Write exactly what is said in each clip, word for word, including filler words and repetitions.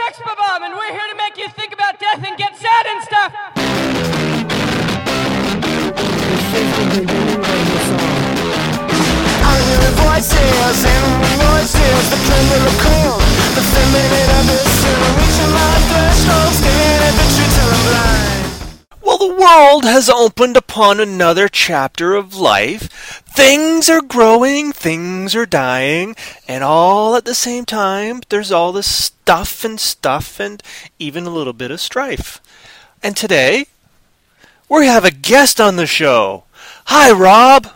Expa-Bomb, and we're here to make you think about death and get sad and stuff. I'm hearing voices, animal voices, the lyrical, the feminine abyss, reaching my threshold, staring at the truth till I'm blind. Well, the world has opened upon another chapter of life. Things are growing, things are dying, and all at the same time, there's all this stuff and stuff and even a little bit of strife. And today, we have a guest on the show. Hi, Rob.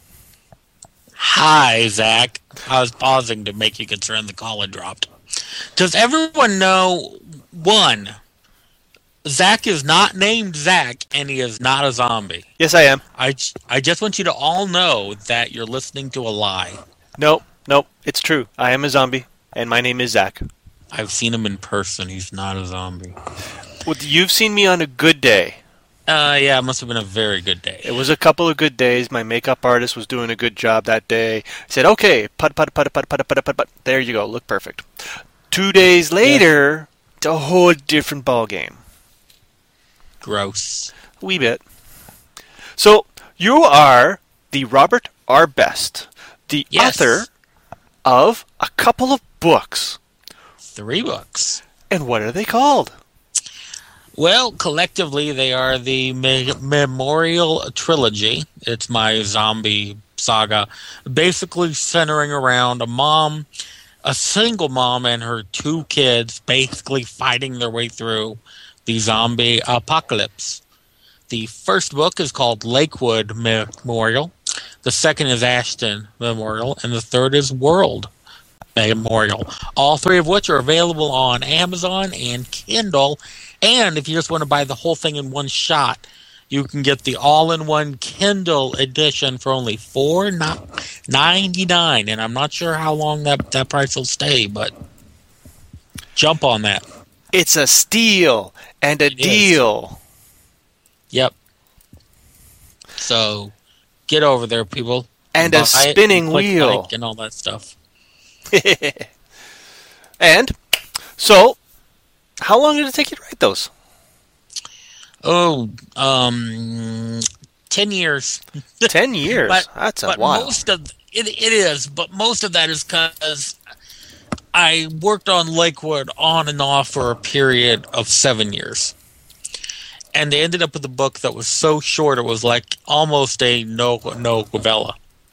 Hi, Zach. I was pausing to make you concerned the call had dropped. Does everyone know, one, Zach is not named Zach, and he is not a zombie. Yes, I am. I, I just want you to all know that you're listening to a lie. Nope, nope, it's true. I am a zombie, and my name is Zach. I've seen him in person. He's not a zombie. Well, you've seen me on a good day. Uh, yeah, it must have been a very good day. It was a couple of good days. My makeup artist was doing a good job that day. I said, okay, put, put, put, put, put, put, put, put. There you go, look perfect. Two days later, yeah. It's a whole different ball game. Gross. A wee bit. So, you are the Robert R. Best, the yes. author of a couple of books. Three books. And what are they called? Well, collectively, they are the Me- Memorial Trilogy. It's my zombie saga, basically centering around a mom, a single mom, and her two kids, basically fighting their way through the zombie apocalypse. The first book is called Lakewood Memorial. The second is Ashton Memorial, and the third is World Memorial. All three of which are available on Amazon and Kindle. And if you just want to buy the whole thing in one shot, you can get the all-in-one Kindle edition for only four ninety-nine. And I'm not sure how long that, that price will stay, but jump on that. It's a steal and a it deal. Is. Yep. So get over there, people. And a spinning and wheel. Like and all that stuff. And so, how long did it take you to write those? Oh, um, ten years. Ten years? but, That's a but while. Most of it, it is, but most of that is because I worked on Lakewood on and off for a period of seven years. And they ended up with a book that was so short it was like almost a no no novella.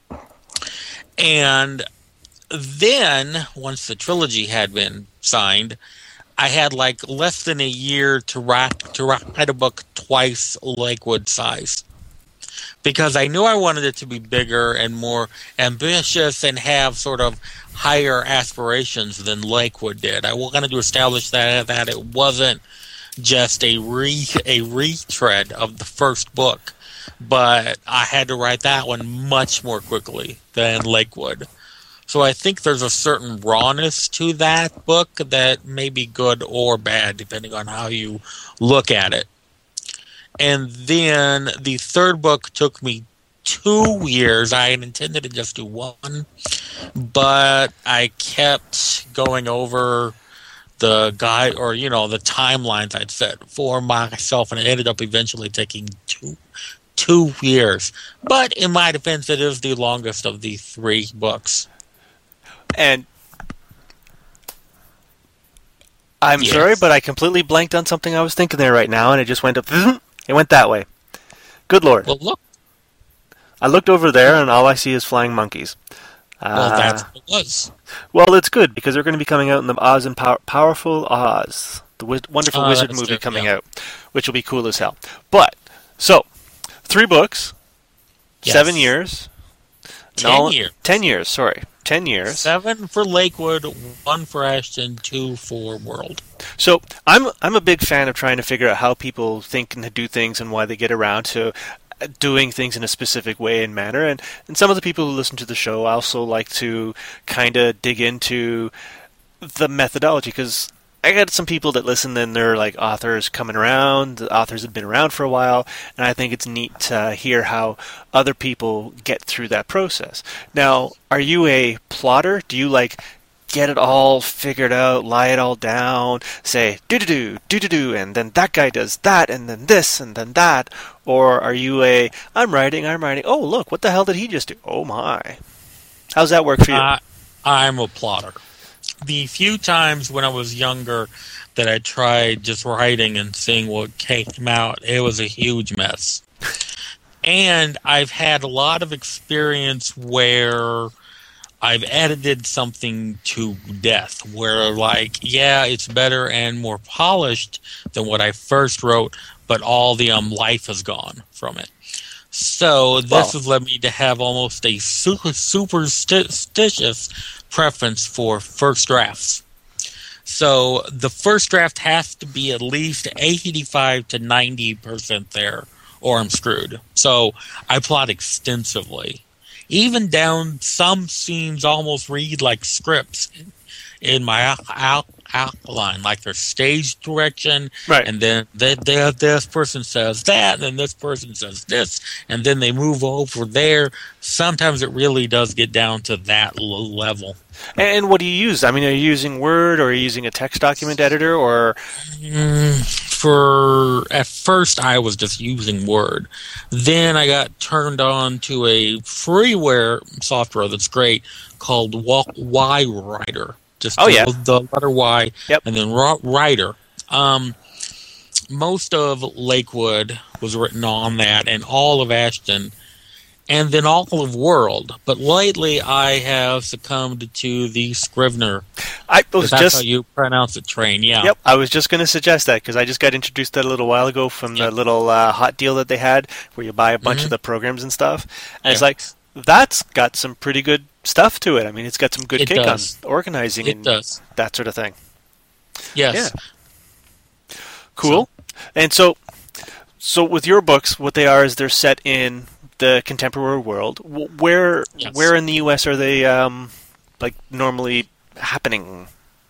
And then, once the trilogy had been signed, I had like less than a year to write to write a book twice Lakewood size, because I knew I wanted it to be bigger and more ambitious and have sort of higher aspirations than Lakewood did. I wanted to establish that that it wasn't just a re a retread of the first book, but I had to write that one much more quickly than Lakewood. So I think there's a certain rawness to that book that may be good or bad, depending on how you look at it. And then the third book took me two years. I had intended to just do one, but I kept going over the guide, or, you know, the timelines I'd set for myself, and it ended up eventually taking two two years. But in my defense, it is the longest of the three books. And I'm yes. sorry, but I completely blanked on something I was thinking there right now, and it just went up. It went that way. Good Lord. Well, look. I looked over there, and all I see is flying monkeys. Well, uh, that's what it was. Well, it's good, because they're going to be coming out in the Oz and Pow- Powerful Oz, the wi- wonderful Oh, wizard that's movie good, coming yeah. out, which will be cool as hell. But, so, three books, Yes. seven years. Ten all- years. Ten years, sorry. Ten years. Seven for Lakewood, one for Ashton, two for World. So I'm I'm a big fan of trying to figure out how people think and do things and why they get around to doing things in a specific way and manner. And, and some of the people who listen to the show also like to kind of dig into the methodology, because I got some people that listen and they're like authors coming around. The authors have been around for a while, and I think it's neat to hear how other people get through that process. Now, are you a plotter? Do you like get it all figured out, lie it all down, say do-do-do, do-do-do, and then that guy does that, and then this, and then that? Or are you a, I'm writing, I'm writing, oh, look, what the hell did he just do? Oh, my. How's that work for you? Uh, I'm a plotter. The few times when I was younger that I tried just writing and seeing what came out, it was a huge mess. And I've had a lot of experience where I've edited something to death, where, like, yeah, it's better and more polished than what I first wrote, but all the um life has gone from it. So this Well, has led me to have almost a super superstitious preference for first drafts. So the first draft has to be at least eighty-five to ninety percent there, or I'm screwed. So I plot extensively. Even down, some scenes almost read like scripts in, in my out, out, outline, like their stage direction, Right. and then they, they, this person says that, and then this person says this, and then they move over there. Sometimes it really does get down to that l- level. And what do you use? I mean, are you using Word, or are you using a text document editor, or... Mm, for at first, I was just using Word. Then I got turned on to a freeware software that's great called Y Writer. Just Oh, yeah. the, the letter Y, Yep. and then Ra- Writer. Um, most of Lakewood was written on that, and all of Ashton, and then all of World. But lately, I have succumbed to the Scrivener. I was That's just... how you pronounce it, Train. Yeah. Yep, I was just going to suggest that, because I just got introduced to that a little while ago from Yep. the little uh, hot deal that they had, where you buy a bunch Mhm. of the programs and stuff. And it's Yeah. like, that's got some pretty good stuff to it. I mean, it's got some good It kick does. on organizing It and does. that sort of thing. Yes. Cool. And so, so with your books, what they are is they're set in the contemporary world. Wh- Where, Yes. where in the U S are they, um, like, normally happening?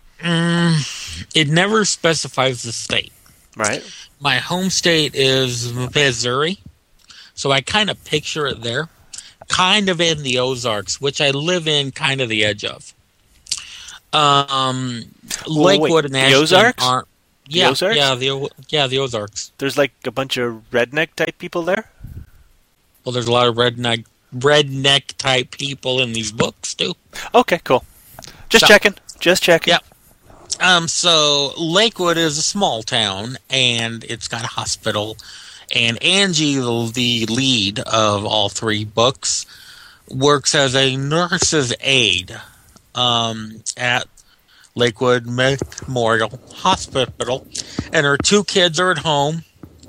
Mm, it never specifies the state. Right? My home state is Missouri, so I kind of picture it there. Kind of in the Ozarks, which I live in kind of the edge of. Um, Well, wait, Lakewood and the Ashton Ozarks? aren't. Yeah, Ozarks? yeah, the O- yeah the Ozarks. There's like a bunch of redneck type people there? Well, there's a lot of redneck redneck type people in these books too. Okay, cool. Just So- checking. Just checking. Yeah. Um, so Lakewood is a small town, and it's got a hospital. And Angie, the, the lead of all three books, works as a nurse's aide um, at Lakewood Memorial Hospital, and her two kids are at home.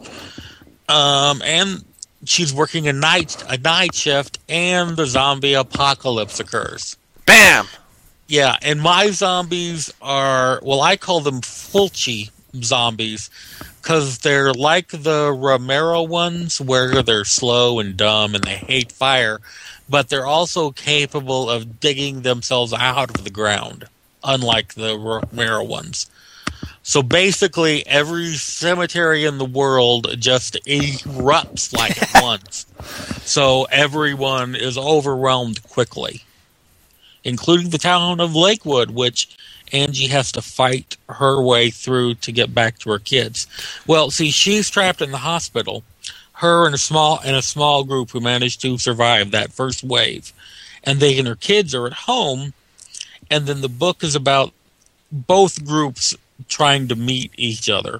Um, and she's working a night a night shift, and the zombie apocalypse occurs. Bam! Yeah, and my zombies are, well, I call them Fulci zombies, because they're like the Romero ones, where they're slow and dumb and they hate fire, but they're also capable of digging themselves out of the ground, unlike the Romero ones. So basically, every cemetery in the world just erupts like at once. So everyone is overwhelmed quickly, including the town of Lakewood, which Angie has to fight her way through to get back to her kids. Well, see, she's trapped in the hospital. Her and a small and a small group who managed to survive that first wave, and they and her kids are at home. And then the book is about both groups trying to meet each other.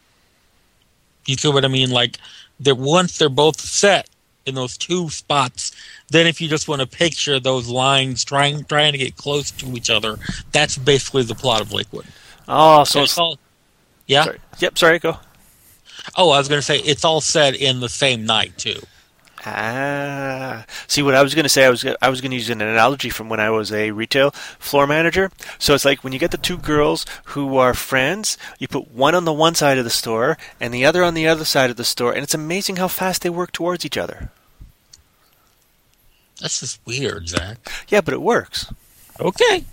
You see what I mean? Like, that once they're both set in those two spots, then if you just want to picture those lines trying trying to get close to each other, that's basically the plot of Lakewood. Oh, so So it's... it's all, yeah. Sorry. Yep, sorry, go. Oh, I was going to say it's all set in the same night too. Ah, see what I was going to say. I was I was going to use an analogy from when I was a retail floor manager. So it's like when you get the two girls who are friends, you put one on the one side of the store and the other on the other side of the store, and it's amazing how fast they work towards each other. That's just weird, Zach. Yeah, but it works. Okay.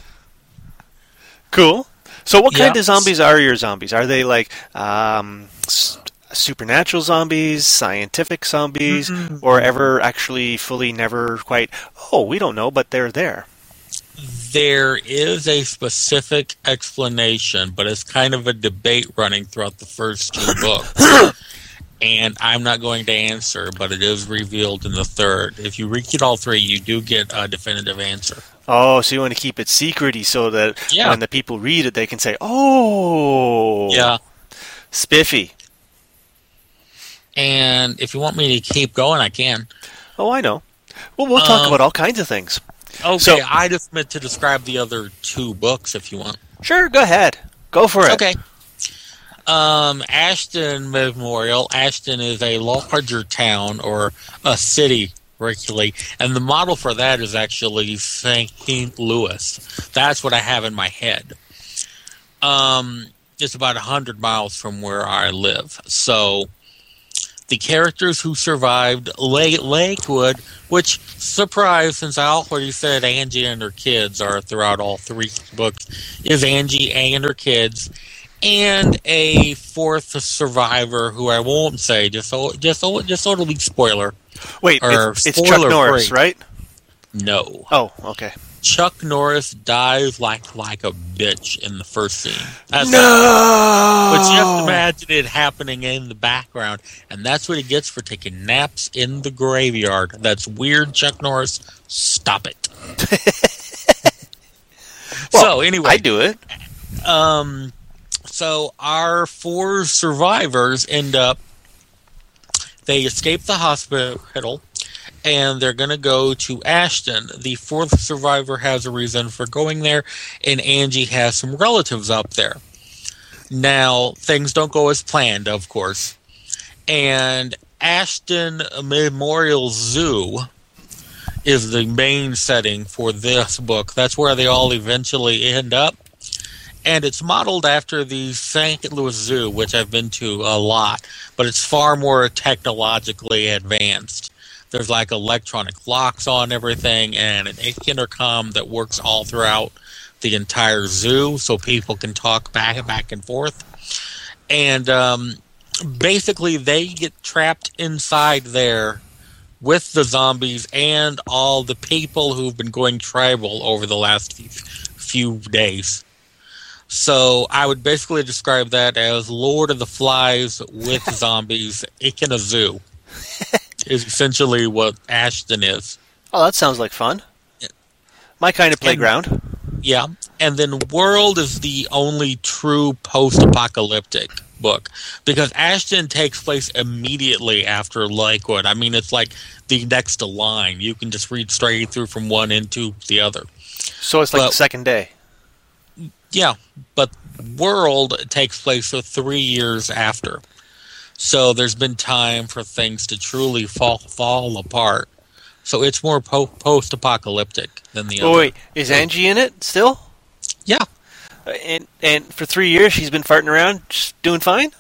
Cool. So what kind Yeah. of zombies are your zombies? Are they like um, s- supernatural zombies, scientific zombies, Mm-mm. or ever actually fully never quite, oh, we don't know, but they're there? There is a specific explanation, but it's kind of a debate running throughout the first two books. And I'm not going to answer, but it is revealed in the third. If you read all three, you do get a definitive answer. Oh, so you want to keep it secrety so that Yeah. when the people read it, they can say, "Oh, Yeah. spiffy." And if you want me to keep going, I can. Oh, I know. Well, we'll talk Um, about all kinds of things. Okay, So- I just meant to describe the other two books if you want. Sure, go ahead. Go for it. Okay. Um, Ashton Memorial. Ashton is a larger town or a city, regularly, and the model for that is actually Saint Louis. That's what I have in my head. Um, it's about a hundred miles from where I live. So, the characters who survived Lake Lakewood, which, surprise, since I already said Angie and her kids are throughout all three books, is Angie and her kids, and a fourth survivor who I won't say, just so just so just so it'll be spoiler. Wait, Or it's, it's Chuck spoiler Norris, free. right? No, Oh, okay. Chuck Norris dies like like a bitch in the first scene. That's No! But just imagine it happening in the background, and that's what he gets for taking naps in the graveyard. That's weird, Chuck Norris. Stop it. Well, so anyway, I do it. um, so our four survivors end up. They escape the hospital, and they're going to go to Ashton. The fourth survivor has a reason for going there, and Angie has some relatives up there. Now, things don't go as planned, of course. And Ashton Memorial Zoo is the main setting for this book. That's where they all eventually end up. And it's modeled after the Saint Louis Zoo, which I've been to a lot, but it's far more technologically advanced. There's like electronic locks on everything and an intercom that works all throughout the entire zoo so people can talk back and back and forth. And um, basically they get trapped inside there with the zombies and all the people who've been going tribal over the last few, few days. So I would basically describe that as Lord of the Flies with zombies in a zoo. Is essentially what Ashton is. Oh, that sounds like fun. My kind of playground. Yeah. And then World is the only true post-apocalyptic book. Because Ashton takes place immediately after Lakewood. I mean, it's like the next line. You can just read straight through from one into the other. So it's like Well- the second day. Yeah, but World takes place for three years after. So there's been time for things to truly fall fall apart. So it's more po- post-apocalyptic than the Oh, other. wait, is Angie in it still? Yeah. Uh, And and for three years she's been farting around, just doing fine?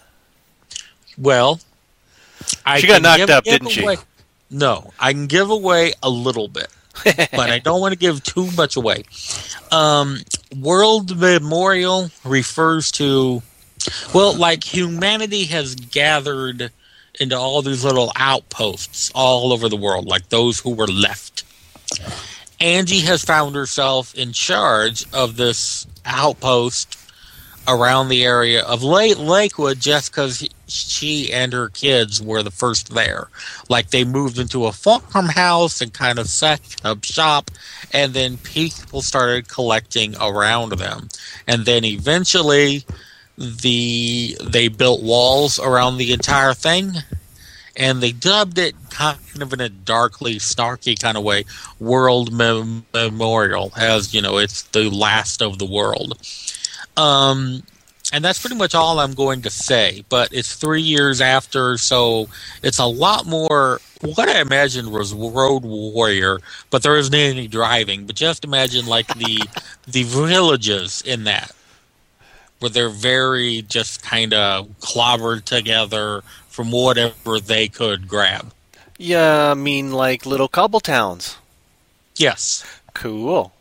Well, I She got can knocked give- up, give didn't she? away- No, I can give away a little bit, but I don't want to give too much away. Um, World Memorial refers to, well, like humanity has gathered into all these little outposts all over the world, like those who were left. Angie has found herself in charge of this outpost around the area of Lake Lakewood just because she and her kids were the first there. Like they moved into a farmhouse and kind of set up shop, and then people started collecting around them. And then eventually the they built walls around the entire thing, and they dubbed it kind of in a darkly snarky kind of way World Mem- Memorial, as you know, it's the last of the world. Um, and that's pretty much all I'm going to say. But it's three years after, so it's a lot more. What I imagined was Road Warrior, but there isn't any driving. But just imagine like the the villages in that, where they're very just kind of clobbered together from whatever they could grab. Yeah, I mean like little cobble towns. Yes. Cool.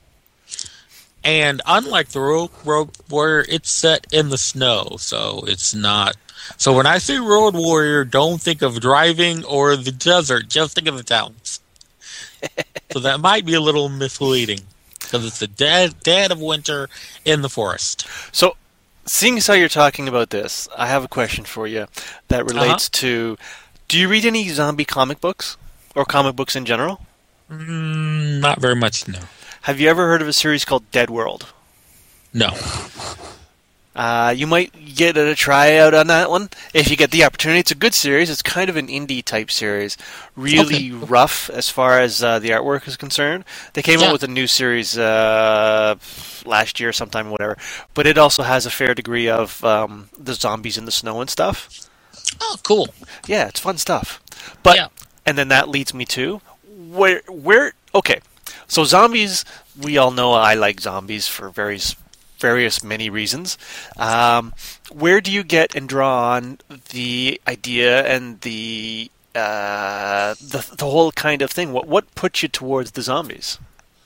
And unlike the Road, Road Warrior, it's set in the snow, so it's not. So when I say Road Warrior, don't think of driving or the desert, just think of the towns. So that might be a little misleading. because it's the dead dead of winter in the forest. So, seeing as how you're talking about this, I have a question for you that relates Uh-huh. to, do you read any zombie comic books? Or comic books in general? Mm, not very much, no. Have you ever heard of a series called Dead World? No. Uh, you might get a try out on that one if you get the opportunity. It's a good series. It's kind of an indie type series. Really Okay. rough as far as uh, the artwork is concerned. They came Yeah. out with a new series uh, last year sometime, whatever. But it also has a fair degree of um, the zombies in the snow and stuff. Oh, cool. Yeah, it's fun stuff. But Yeah. and then that leads me to where where okay. So zombies, we all know I like zombies for various various many reasons. Um, where do you get and draw on the idea and the uh, the the whole kind of thing? What what puts you towards the zombies?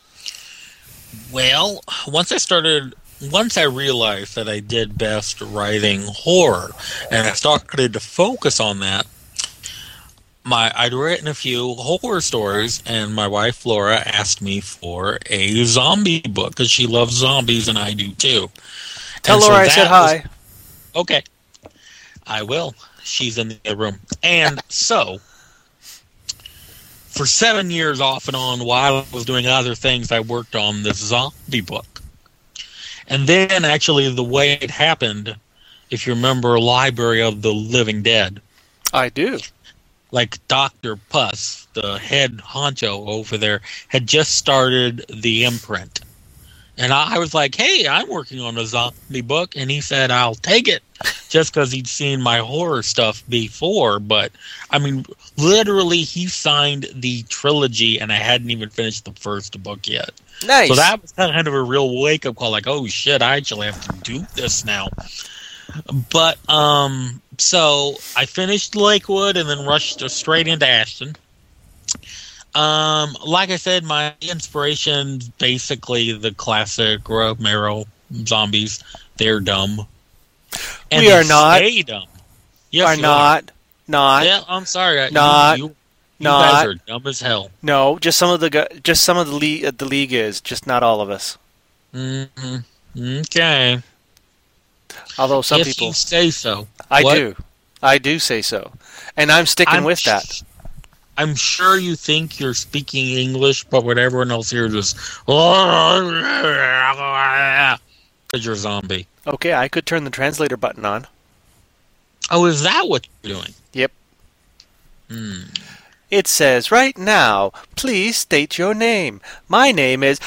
Well, once I started, once I realized that I did best writing horror, and I started to focus on that, my I'd written a few horror stories, and my wife Laura asked me for a zombie book because she loves zombies, and I do too. Tell And so Laura I said that was- hi. Okay, I will. She's in the other room, and so for seven years off and on, while I was doing other things, I worked on this zombie book. And then, actually, the way it happened, if you remember Library of the Living Dead, I do. like Doctor Puss, the head honcho over there, had just started the imprint. And I was like, hey, I'm working on a zombie book. And he said, I'll take it, just because he'd seen my horror stuff before. But, I mean, literally, he signed the trilogy, and I hadn't even finished the first book yet. Nice. So that was kind of a real wake-up call, like, oh, shit, I actually have to do this now. But, um, so I finished Lakewood and then rushed straight into Ashton. Um, like I said, my inspiration's basically the classic Romero zombies. They're dumb. And We they are not. stay dumb. Yes, are you not not Yeah, I'm sorry. I- you- Not. You, you not. guys are dumb as hell. no. Just some of the gu- just some of the league. Uh, the league is just not all of us. Mm-hmm. Okay. Although some if people, you say so. I What? do, I do say so, and I'm sticking I'm with sh- that. I'm sure you think you're speaking English, but what everyone else here is because you're a zombie. Okay, I could turn the translator button on. Oh, is that what you're doing? Yep. Hmm. It says right now, please state your name. My name is.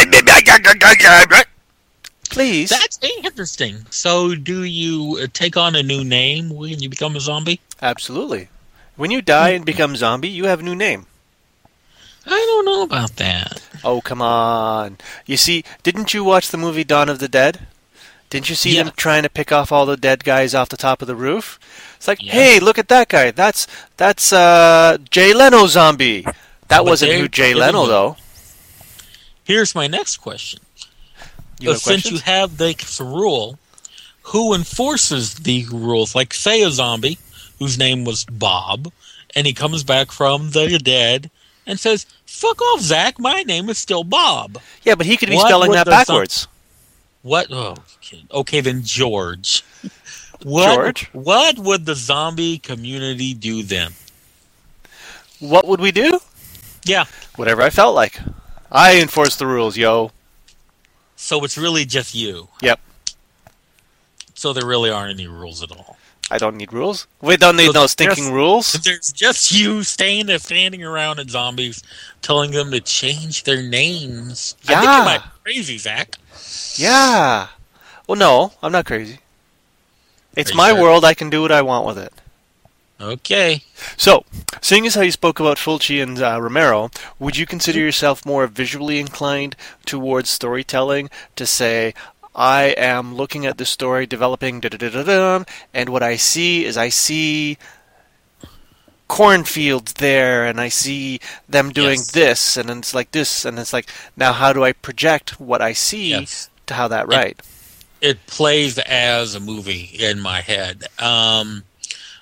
Please. That's interesting. So, do you uh, take on a new name when you become a zombie? Absolutely. When you die and become zombie, you have a new name. I don't know about that. Oh, come on. You see, didn't you watch the movie Dawn of the Dead? Didn't you see Yeah. them trying to pick off all the dead guys off the top of the roof? It's like, Yeah. hey, look at that guy. That's that's uh, Jay Leno zombie. That But wasn't there who Jay isn't Leno, one. though. Here's my next question. You Uh, have since questions? you have this rule, who enforces the rules? Like, say a zombie whose name was Bob, and he comes back from the dead and says, fuck off, Zach, my name is still Bob. Yeah, but he could be What spelling would that the zom- backwards. What? Oh, okay. Okay, then George. What, George? What would the zombie community do then? What would we do? Yeah, Whatever I felt like. I enforce the rules, yo. so it's really just you. Yep. So there really aren't any rules at all. I don't need rules. We don't need So no there's stinking just- rules. There's just you staying there, standing around at zombies, telling them to change their names. I think Yeah. you might be crazy, Zach. Yeah. Well, no, I'm not crazy. It's Are you my sure? world. I can do what I want with it. Okay. So, seeing as how you spoke about Fulci and uh, Romero, would you consider yourself more visually inclined towards storytelling to say, I am looking at this story developing, da da da da da, and what I see is I see cornfields there, and I see them doing Yes. this, and it's like this, and it's like, now how do I project what I see Yes. to how that right? It plays as a movie in my head. Um,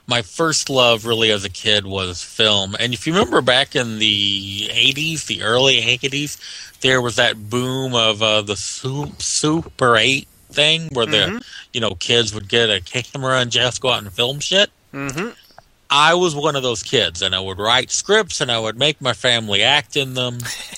my first love really as a kid was film. And if you remember back in the eighties, the early eighties, there was that boom of uh, the Sup- Super eight thing where Mm-hmm. the you know kids would get a camera and just go out and film shit. Mm-hmm. I was one of those kids, and I would write scripts, and I would make my family act in them,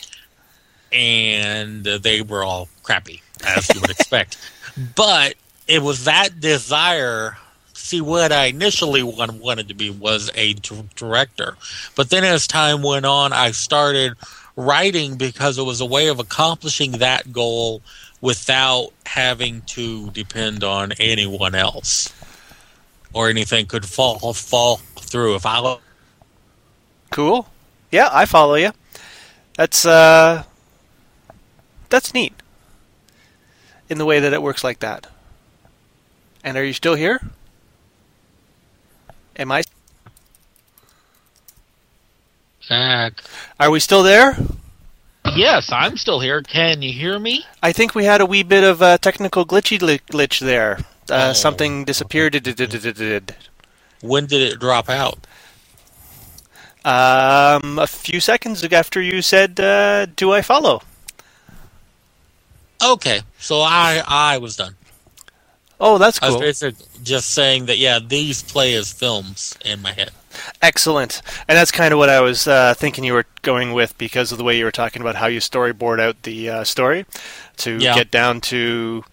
and uh, they were all crappy, as you would expect. But it was that desire. See, what I initially want- wanted to be was a d- director. But then as time went on, I started writing because it was a way of accomplishing that goal without having to depend on anyone else. Or anything could fall fall through. If I Cool. Yeah, I follow you. That's uh, that's neat. In the way that it works like that. And are you still here? Am I? Zach. Are we still there? Yes, I'm still here. Can you hear me? I think we had a wee bit of uh, technical glitchy gl- glitch there. Uh, Oh. Something disappeared. Did- did- did- did- did. When did it drop out? Um, a few seconds after you said, uh, "Do I follow?" Okay, so I I was done. Oh, that's I was cool. basically just saying that, yeah, these play as films in my head. Excellent. And that's kind of what I was uh, thinking you were going with because of the way you were talking about how you storyboard out the uh, story to Yeah. get down to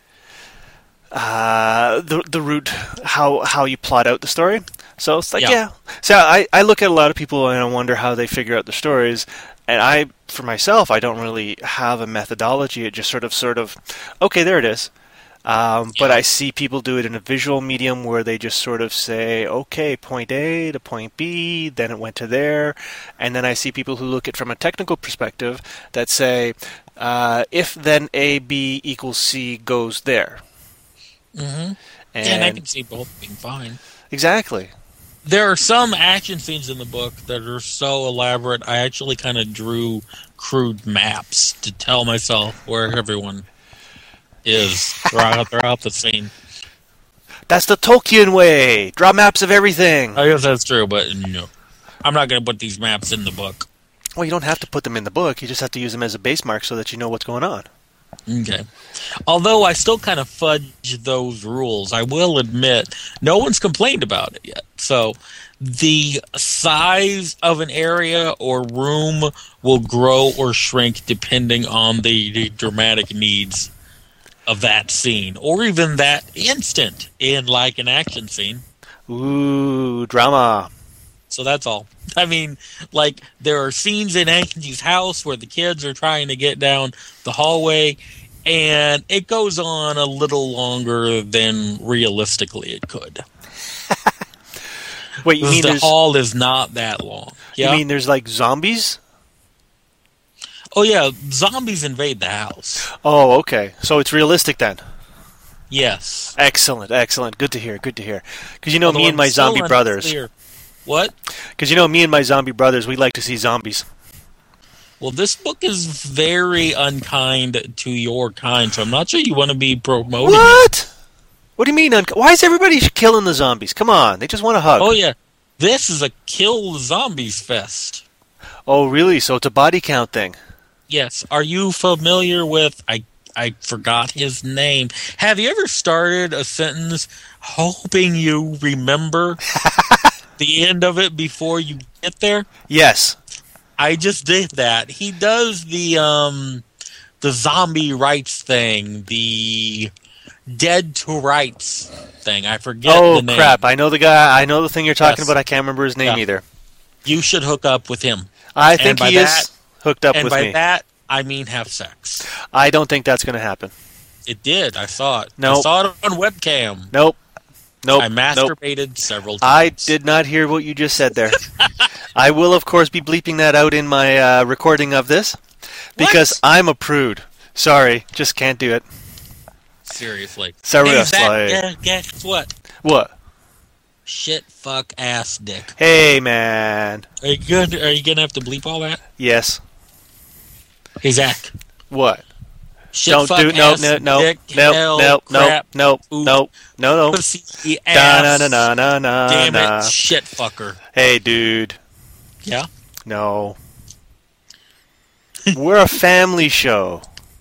uh, the the root how how you plot out the story. So it's like, Yeah. yeah. So I, I look at a lot of people and I wonder how they figure out the stories. And I, for myself, I don't really have a methodology. It just sort of, sort of, okay, there it is. Um, But Yeah. I see people do it in a visual medium where they just sort of say, okay, point A to point B, then it went to there. And then I see people who look at it from a technical perspective that say, uh, if then A, B equals C goes there. Mm-hmm. And, And I can see both being fine. exactly. There are some action scenes in the book that are so elaborate, I actually kind of drew crude maps to tell myself where everyone is throughout, throughout the scene. That's the Tolkien way. Draw maps of everything. I guess that's true, but no. I'm not going to put these maps in the book. Well, you don't have to put them in the book. You just have to use them as a base mark so that you know what's going on. Okay. Although I still kind of fudge those rules, I will admit no one's complained about it yet. So the size of an area or room will grow or shrink depending on the, the dramatic needs of that scene, or even that instant in like an action scene. Ooh, drama. So that's all. I mean, like, there are scenes in Angie's house where the kids are trying to get down the hallway, and it goes on a little longer than realistically it could. Wait, you mean The there's hall is not that long. you Yeah. mean there's like zombies? Oh, yeah, zombies invade the house. Oh, okay. So it's realistic then. Yes. Excellent, excellent. Good to hear. Good to hear. Because you know, Although me and I'm my still zombie brothers. unclear. What? Because you know, me and my zombie brothers, we like to see zombies. Well, this book is very unkind to your kind, so I'm not sure you want to be promoting it. What? What do you mean? Un- Why is everybody killing the zombies? Come on, they just want a hug. Oh, yeah. This is a kill zombies fest. Oh, really? So it's a body count thing. Yes. Are you familiar with... I I forgot his name. Have you ever started a sentence hoping you remember the end of it before you get there? Yes. I just did that. He does the um the zombie rights thing, the dead to rights thing. I forget Oh the name. crap! I know the guy. I know the thing you're talking Yes. about. I can't remember his name Yeah. either. You should hook up with him. I And think by he that- is hooked up and with by me. that, I mean have sex. I don't think that's going to happen. It did. I saw it. I Nope. saw it on webcam. Nope. Nope. I nope. masturbated several I times. did not hear what you just said there. I will, of course, be bleeping that out in my uh, recording of this because What? I'm a prude. Sorry, just can't do it. Seriously. Seriously. Hey, Zach, guess, guess what? What? Shit, fuck, ass, dick. Hey, man. Are you good? Are you gonna have to bleep all that? Yes. Hey, Zach. What? Shit, Don't fuck, do no ass, no no dick, no hell, no no crap, no poop, no no no. pussy, Da ass, na na na na damn na. it, shit fucker. Hey, dude. Yeah? No. We're a family show.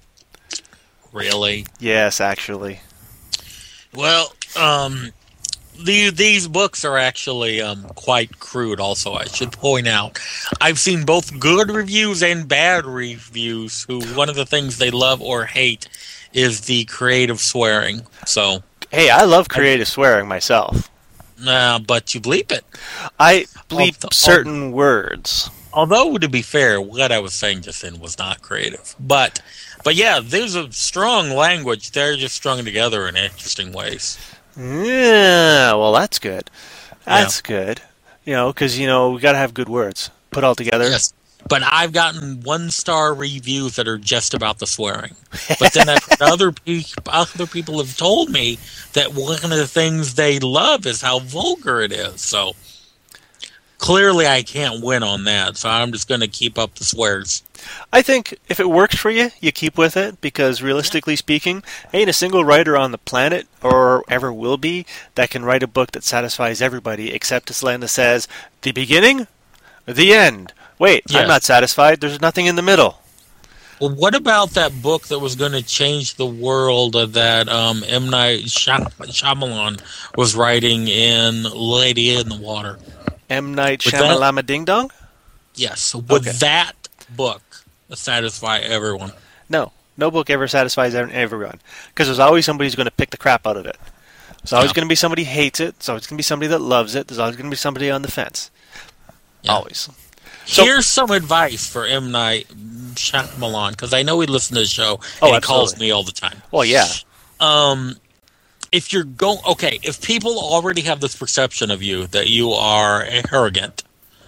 Really? Yes, actually. Well, um, the, these books are actually um, quite crude, also, I should point out. I've seen both good reviews and bad reviews who one of the things they love or hate is the creative swearing. So, Hey, I love creative swearing myself. uh, but you bleep it. I bleep Although- certain words. Although, to be fair, what I was saying just then was not creative. But, but yeah, there's a strong language. They're just strung together in interesting ways. Yeah, well, that's good. That's good. You know, because, you know, we got to have good words put all together. Yes. But I've gotten one-star reviews that are just about the swearing. But then I've heard other, pe- other people have told me that one of the things they love is how vulgar it is. So clearly I can't win on that. So I'm just going to keep up the swears. I think if it works for you, you keep with it, because realistically speaking, ain't a single writer on the planet, or ever will be, that can write a book that satisfies everybody, except this land that says, the beginning, the end. Wait, Yes. I'm not satisfied. There's nothing in the middle. Well, what about that book that was going to change the world uh, that um, M. Night Shy- Shyamalan was writing in Lady in the Water? M. Night With that- Shyamalama Ding Dong? Yes. Would Okay. that book satisfy everyone? No. No book ever satisfies ev- everyone. Because there's always somebody who's going to pick the crap out of it. There's always Yeah. going to be somebody who hates it. There's always going to be somebody that loves it. There's always going to be somebody on the fence. Yeah. Always. So- Here's some advice for M. Night Shyamalan, because I know he listens to the show, and Oh, he calls absolutely. me all the time. Well, yeah. Um, if you're going, okay, if people already have this perception of you that you are arrogant,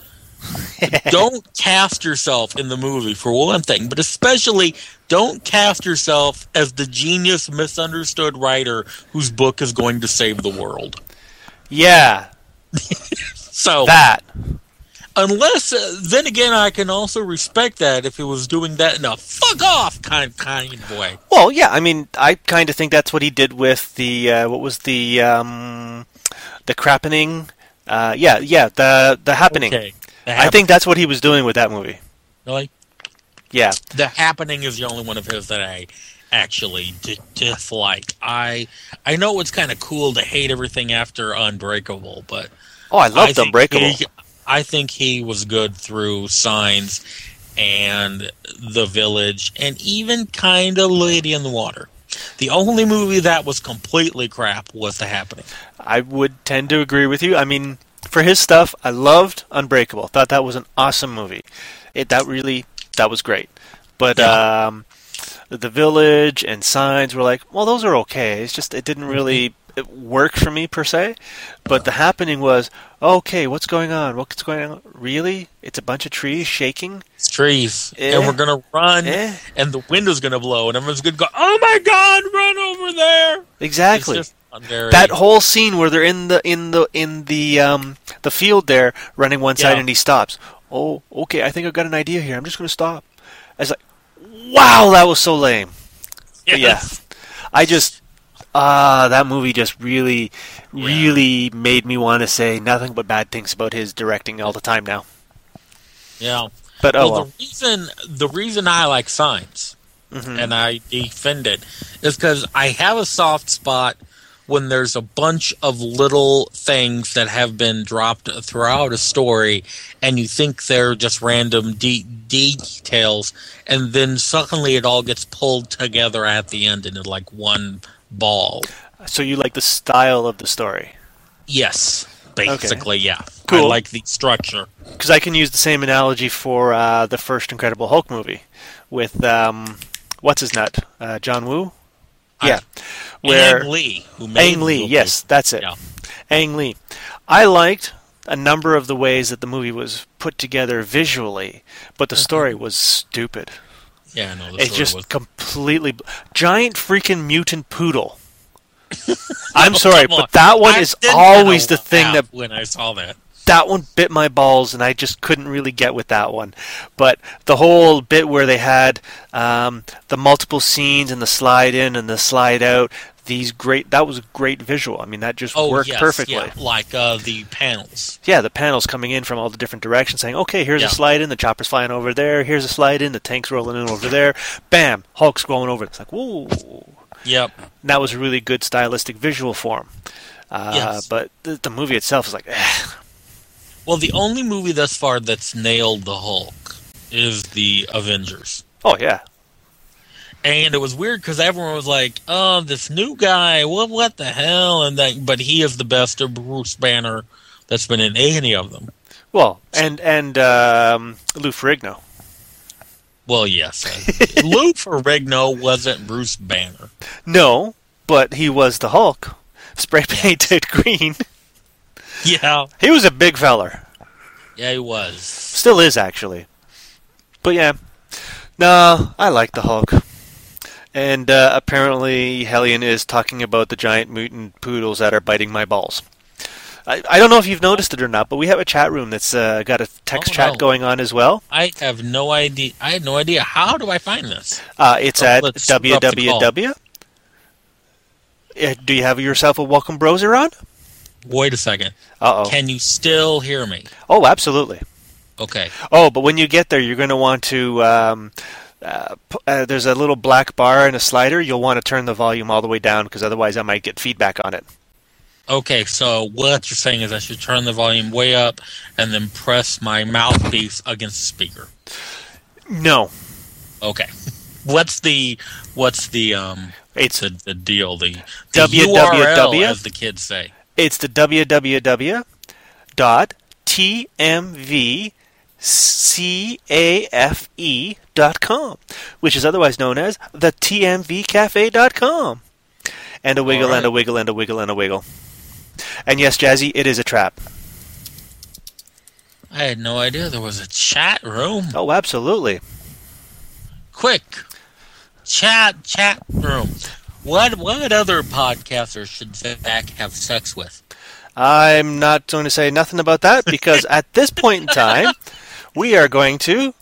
don't cast yourself in the movie for one thing, but especially don't cast yourself as the genius, misunderstood writer whose book is going to save the world. Yeah. So That. unless, uh, then again, I can also respect that if he was doing that in a fuck off kind kind of way. Well, yeah, I mean, I kind of think that's what he did with the, uh, what was the, um, the crappening? Uh, yeah, yeah, the, the happening. Okay. The I hap- think that's what he was doing with that movie. really? Yeah. The Happening is the only one of his that I actually di- dislike. I I know it's kind of cool to hate everything after Unbreakable, but Oh, I loved think Unbreakable. He, I think he was good through Signs and The Village and even kind of Lady in the Water. The only movie that was completely crap was The Happening. I would tend to agree with you. I mean, for his stuff, I loved Unbreakable. Thought that was an awesome movie. It that really that was great. But Yeah. um, The Village and Signs were like, well, those are okay. It's just it didn't really it work for me per se. But The Happening was okay. What's going on? What's going on? Really? It's a bunch of trees shaking. It's trees, Eh. and we're gonna run, Eh. and the window's gonna blow, and everyone's gonna go, "Oh my God, run over there!" Exactly. It's just not very- That whole scene where they're in the in the in the um the field there running one side Yeah. and he stops. Oh, okay, I think I've got an idea here. I'm just going to stop. I was like, wow, that was so lame. But yeah, Yes. I just ah that movie just really really made me want to say nothing but bad things about his directing all the time now. Yeah. But oh well, well. the reason the reason I like Signs Mhm. and I defend it is because I have a soft spot when there's a bunch of little things that have been dropped throughout a story, and you think they're just random de- details, and then suddenly it all gets pulled together at the end into like one ball. So you like the style of the story? Yes, basically, yeah. Cool. I like the structure. Because I can use the same analogy for uh, the first Incredible Hulk movie with um, what's his nut, uh, John Woo. Yeah, where Ang Lee, who made Ang the Lee, movie. yes, that's it. Yeah. Ang Lee. I liked a number of the ways that the movie was put together visually, but the story was stupid. Yeah, no, the It story just was. completely giant freaking mutant poodle. I'm sorry, Come on. but that one I is didn't always the laugh thing that when I saw that. that one bit my balls, and I just couldn't really get with that one. But the whole bit where they had um, the multiple scenes and the slide in and the slide out, these great that was a great visual. I mean, that just Oh, worked yes, perfectly. yeah, like uh, the panels. Yeah, the panels coming in from all the different directions, saying, "Okay, here's Yeah. a slide in. The chopper's flying over there. Here's a slide in. The tank's rolling in over there. Bam, Hulk's going over." It's like, whoa. Yep. And that was a really good stylistic visual form. Uh, Yes. But the, the movie itself is like, eh. Well, the only movie thus far that's nailed the Hulk is the Avengers. Oh yeah. And it was weird because everyone was like, "Oh, this new guy, what, what the hell?" And that, but he is the best of Bruce Banner that's been in any of them. Well, and and um, Lou Ferrigno. Well, yes, uh, Lou Ferrigno wasn't Bruce Banner. No, but he was the Hulk, spray painted green. Yeah, He was a big feller. yeah, he was. Still is, actually. But yeah. No, I like the Hulk. And uh, apparently Hellion is talking about the giant mutant poodles that are biting my balls. I, I don't know if you've noticed it or not, but we have a chat room that's uh, got a text Oh, chat no. going on as well. I have no idea. I had no idea. How do I find this? Uh, it's Oh, at let's interrupt the call. www. Uh, Do you have yourself a welcome browser on? Wait a second. Uh-oh. Can you still hear me? Oh, absolutely. Okay. Oh, but when you get there, you're going to want to. Um, uh, p- uh, there's a little black bar and a slider. You'll want to turn the volume all the way down because otherwise I might get feedback on it. Okay, so what you're saying is I should turn the volume way up and then press my mouthpiece against the speaker. No, Okay. What's the what's the um it's the, the deal, the, the W U R W L, W? as the kids say. it's the www dot t m v cafe dot com, which is otherwise known as the t m v cafe dot com. And a wiggle All right. and a wiggle and a wiggle and a wiggle. And yes, Jazzy, it is a trap. I had no idea there was a chat room. Oh, absolutely. Quick, chat chat room. What what other podcasters should Zach have sex with? I'm not going to say nothing about that because at this point in time, we are going to.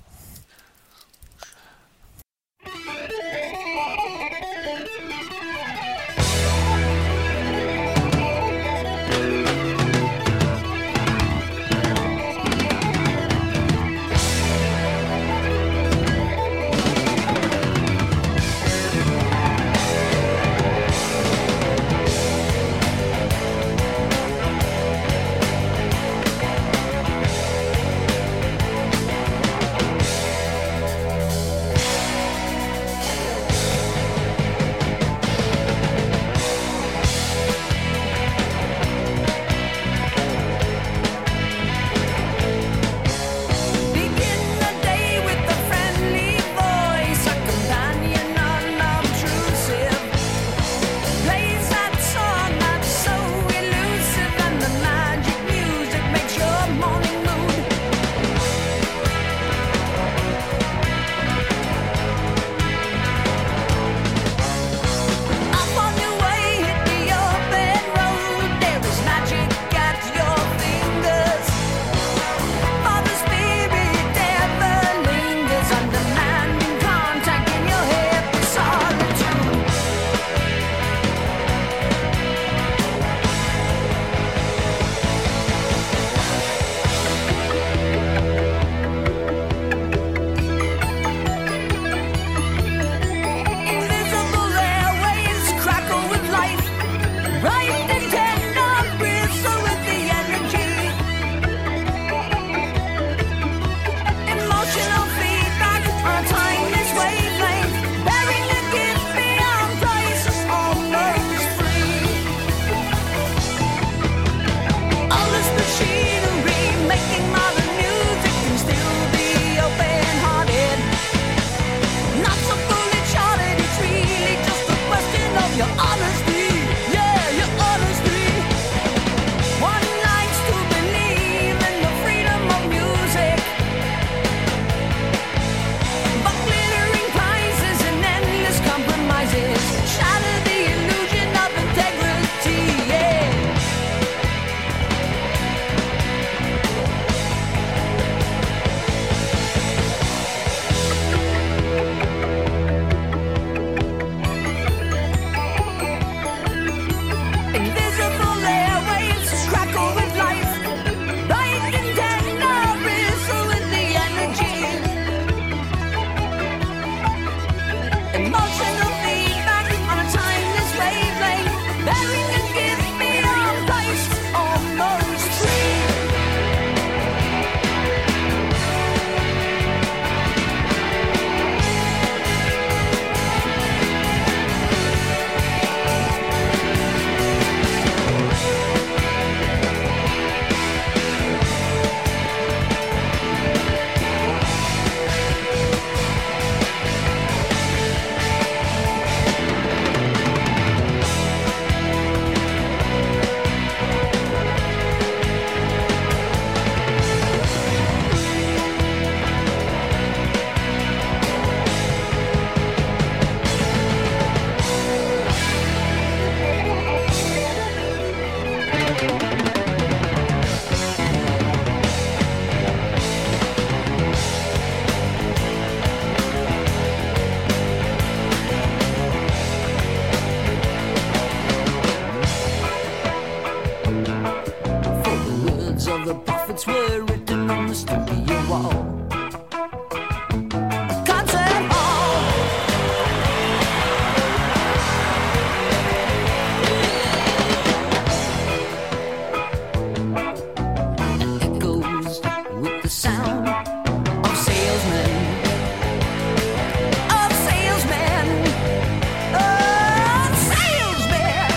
Of the prophets were written on the studio wall. Concert hall. And echoes with the sound of salesmen, of salesmen, of salesmen.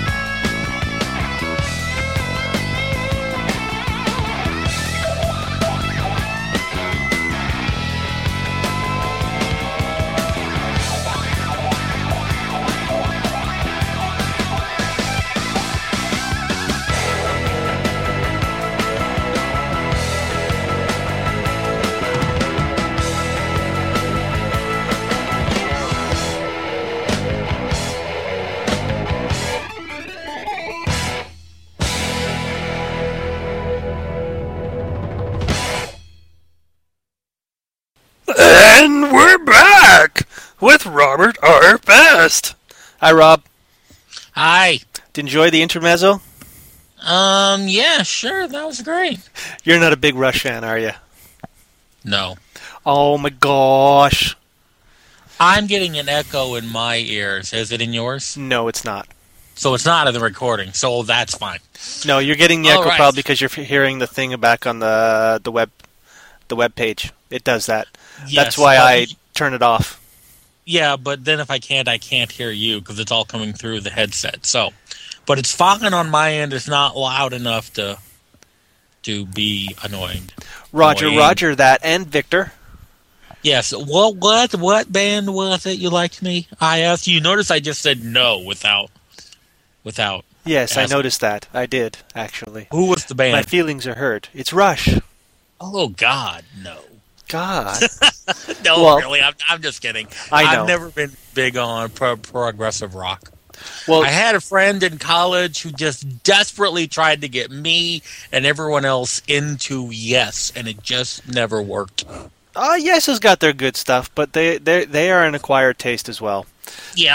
And we're back with Robert R. Best. Hi, Rob. Hi. Did you enjoy the intermezzo? Um, yeah, sure. That was great. You're not a big Rush fan, are you? No. Oh my gosh. I'm getting an echo in my ears. Is it in yours? No, it's not. So it's not in the recording, so that's fine. No, you're getting the All echo right. probably because you're hearing the thing back on the the web the web page. It does that. Yes, That's why but- I turn it off. Yeah, but then if I can't, I can't hear you because it's all coming through the headset. So, but it's fine on my end. It's not loud enough to to be annoying. Roger, Annoying. Roger, that and Victor. Yes. What what what band was it you liked me? I asked you. Notice I just said no without without. Yes, I Asking. noticed that. I did, actually. Who was the band? My feelings are hurt. It's Rush. Oh God, no. God. No, Well- really. I'm I'm just kidding. I know. I've never been big on pro- progressive rock. Well, I had a friend in college who just desperately tried to get me and everyone else into Yes, and it just never worked. uh, Yes has got their good stuff, but they they they are an acquired taste as well. Yeah.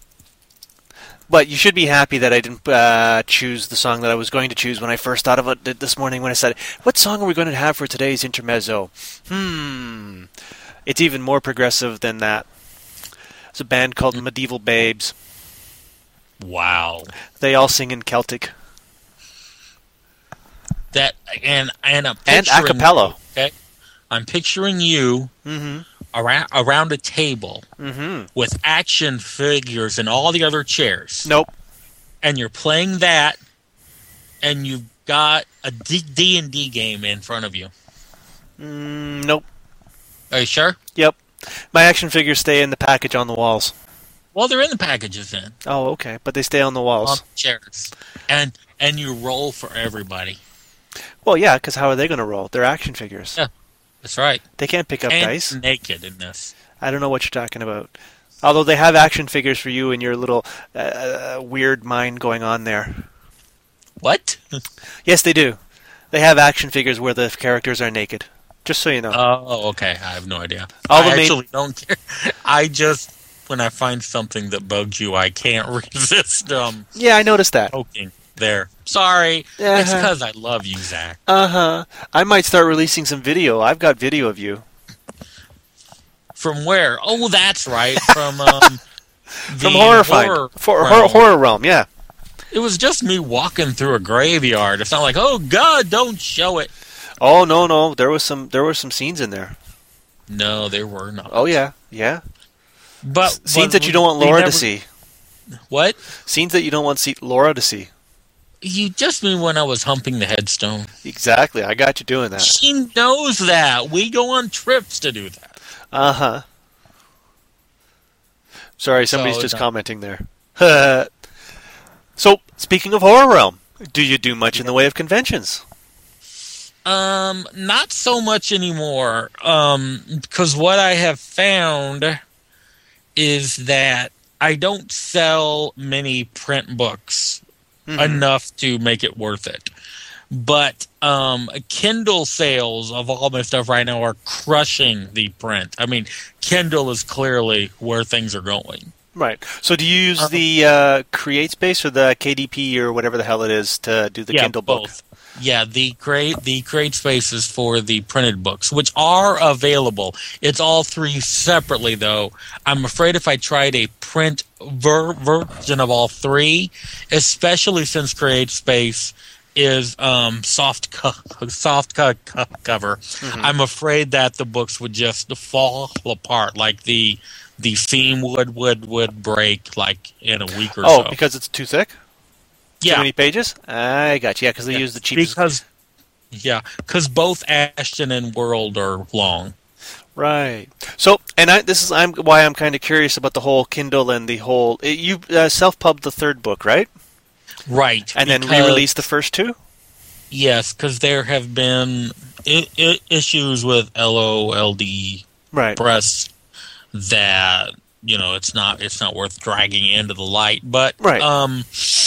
But you should be happy that I didn't uh, choose the song that I was going to choose when I first thought of it this morning when I said, what song are we going to have for today's intermezzo? Hmm. It's even more progressive than that. It's a band called Medieval Babes. Wow. They all sing in Celtic. That and and I'm And a picturing cappella. you, okay, I'm picturing you Mm-hmm. around around a table Mm-hmm. with action figures and all the other chairs, Nope. and you're playing that, and you've got a D and D game in front of you. Mm, nope. Are you sure? Yep. My action figures stay in the package on the walls. Well, they're in the packages then. Oh, okay. But they stay on the On walls. the chairs, and and you roll for everybody. Well, yeah, because how are they going to roll? They're action figures. Yeah. That's right. They can't pick up And dice. naked in this. I don't know what you're talking about. Although they have action figures for you and your little uh, weird mind going on there. What? Yes, they do. They have action figures where the characters are naked. Just so you know. Oh, okay. I have no idea. All I the main- actually don't care. I just, when I find something that bugs you, I can't resist um yeah, I noticed that. poking there. Sorry. It's Uh-huh. because I love you, Zach. Uh-huh. I might start releasing some video. I've got video of you. From where? Oh, that's right. From um, From the Horror Find. horror For, realm. horror, horror Realm, yeah. It was just me walking through a graveyard. It's not like, oh God, don't show it. Oh, no, no. There was some there were some scenes in there. No, there were not. Oh, yeah. Yeah. But Scenes but that you don't want they Laura never- to see. What? Scenes that you don't want see Laura to see. You just mean when I was humping the headstone. Exactly. I got you doing that. She knows that. We go on trips to do that. Uh-huh. Sorry, somebody's So, just no. commenting there. So, speaking of Horror Realm, do you do much in the way of conventions? Um, not so much anymore. Um, because what I have found is that I don't sell many print books mm-hmm. enough to make it worth it. But um, Kindle sales of all my stuff right now are crushing the print. I mean, Kindle is clearly where things are going. Right. So do you use Um, the uh, CreateSpace or the K D P or whatever the hell it is to do the yeah, Kindle book? both. Yeah, the create the create spaces for the printed books, which are available. It's all three separately, though. I'm afraid if I tried a print ver- version of all three, especially since CreateSpace is um, soft co- soft co- co- cover, mm-hmm. I'm afraid that the books would just fall apart, like the the seam would would would break like in a week or oh, so. Oh, because it's too thick? Yeah. Too many pages? I got you. Yeah, because they yeah. use the cheapest. Because, yeah, because both Ashton and World are long. Right. So, and I, this is I'm why I'm kind of curious about the whole Kindle and the whole. You uh, self-pubbed the third book, right? Right. And then re-released the first two? Yes, because there have been I- I- issues with L O L D right. Press that, you know, it's not it's not worth dragging into the light. But, right. um,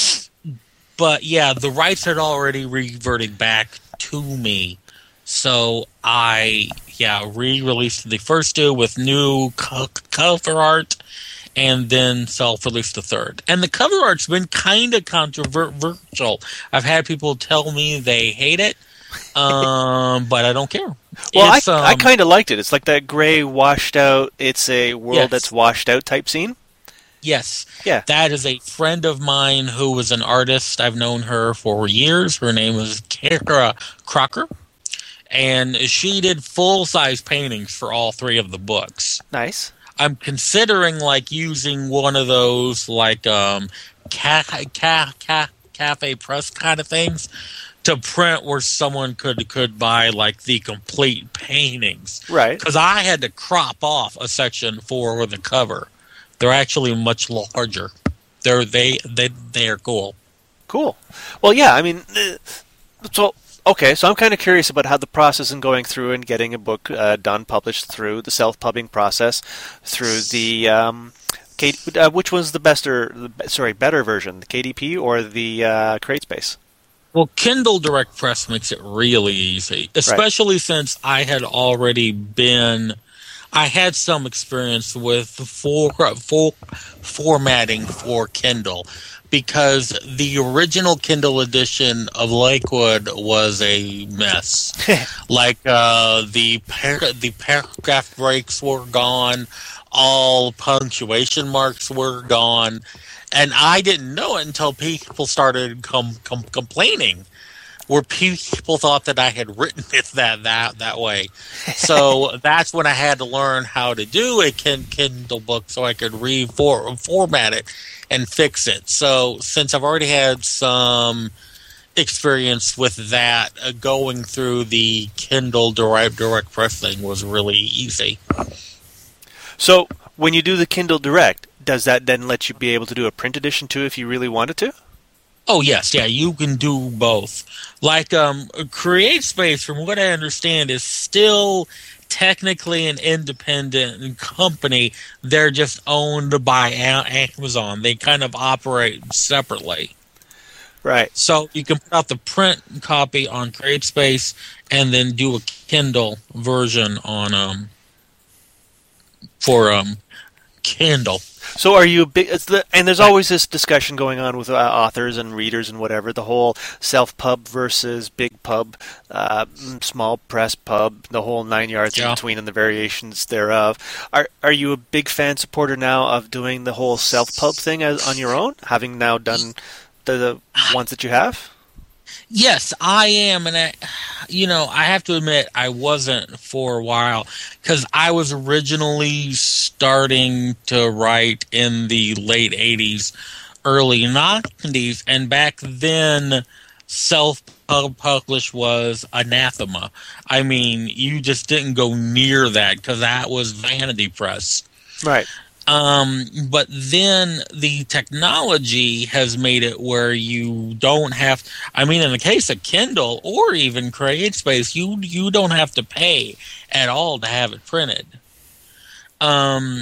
but yeah, the rights had already reverted back to me. So I, yeah, re-released the first two with new co- cover art, and then self-released the third. And the cover art's been kind of controversial. I've had people tell me they hate it, um, but I don't care. Well, it's, I, um, I kind of liked it. It's like that gray washed out, it's a world yes. that's washed out type scene. Yes. Yeah. That is a friend of mine who was an artist. I've known her for years. Her name is Kara Crocker. And she did full-size paintings for all three of the books. Nice. I'm considering like using one of those like um ca- ca- ca- cafe press kind of things to print where someone could could buy like the complete paintings. Right. Because I had to crop off a section for the cover. They're actually much larger. They're they they they are cool. Cool. Well, yeah. I mean, uh, so. Okay, so I'm kind of curious about how the process in going through and getting a book uh, done, published through the self-pubbing process, through the um, K- uh, which was the best or sorry better version, the K D P or the uh, CreateSpace? Well, Kindle Direct Press makes it really easy, especially right. since I had already been, I had some experience with for, for formatting for Kindle. Because the original Kindle edition of Lakewood was a mess. like uh, the par- the paragraph breaks were gone, all punctuation marks were gone, and I didn't know it until people started com- com- complaining, where people thought that I had written it that that that way. So that's when I had to learn how to do a Kindle book so I could re-format it and fix it. So since I've already had some experience with that, uh, going through the Kindle direct, direct press thing was really easy. So when you do the Kindle Direct, does that then let you be able to do a print edition too if you really wanted to? Oh, yes. Yeah, you can do both. Like, um, CreateSpace, from what I understand, is still technically an independent company. They're just owned by Amazon. They kind of operate separately. Right. So you can put out the print copy on CreateSpace and then do a Kindle version on um for um Kindle. So are you a big? It's the, and there's always this discussion going on with uh, authors and readers and whatever. The whole self-pub versus big pub, uh, small press pub, the whole nine yards yeah. in between and the variations thereof. Are are you a big fan supporter now of doing the whole self-pub thing as, on your own, having now done the, the ones that you have? Yes, I am, and I, you know, I have to admit I wasn't for a while because I was originally starting to write in the late eighties, early nineties, and back then self-publish was anathema. I mean, you just didn't go near that because that was vanity press. Right. Um, but then the technology has made it where you don't have, I mean, in the case of Kindle or even CreateSpace, you, you don't have to pay at all to have it printed. Um,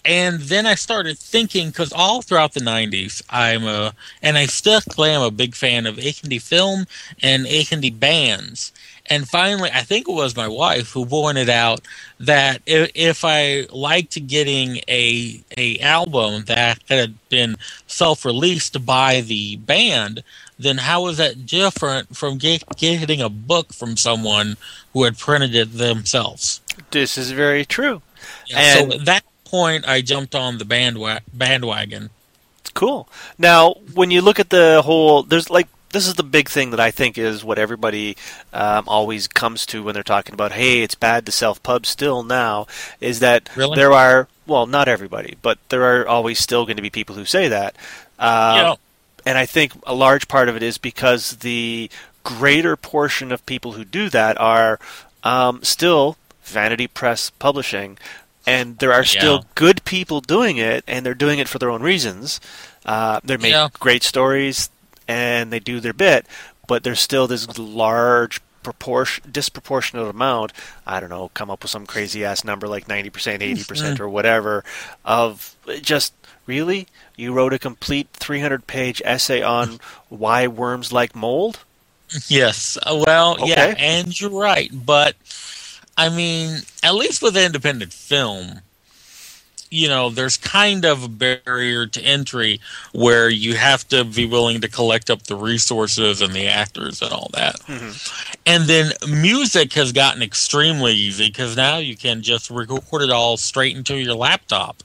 and then I started thinking, because all throughout the nineties, I'm a, and I still am a big fan of A and D film and A and D bands. And finally, I think it was my wife who pointed out that if, if I liked getting a a album that had been self-released by the band, then how is that different from get, getting a book from someone who had printed it themselves? This is very true. Yeah, and so at that point, I jumped on the bandwa- bandwagon. Cool. Now, when you look at the whole, there's like, this is the big thing that I think is what everybody um, always comes to when they're talking about, hey, it's bad to self-pub still now, is that Really? there are, well, not everybody, but there are always still going to be people who say that. Uh, Yeah. And I think a large part of it is because the greater portion of people who do that are um, still vanity press publishing, and there are still Yeah. good people doing it, and they're doing it for their own reasons. Uh, they make Yeah. great stories, and they do their bit, but there's still this large proportion, disproportionate amount, I don't know, come up with some crazy-ass number like ninety percent, eighty percent, or whatever, of just, really? You wrote a complete three hundred page essay on why worms like mold? Yes. Uh, Well, yeah, Okay. and you're right. But, I mean, at least with independent film, you know, there's kind of a barrier to entry where you have to be willing to collect up the resources and the actors and all that. And then music has gotten extremely easy because now you can just record it all straight into your laptop.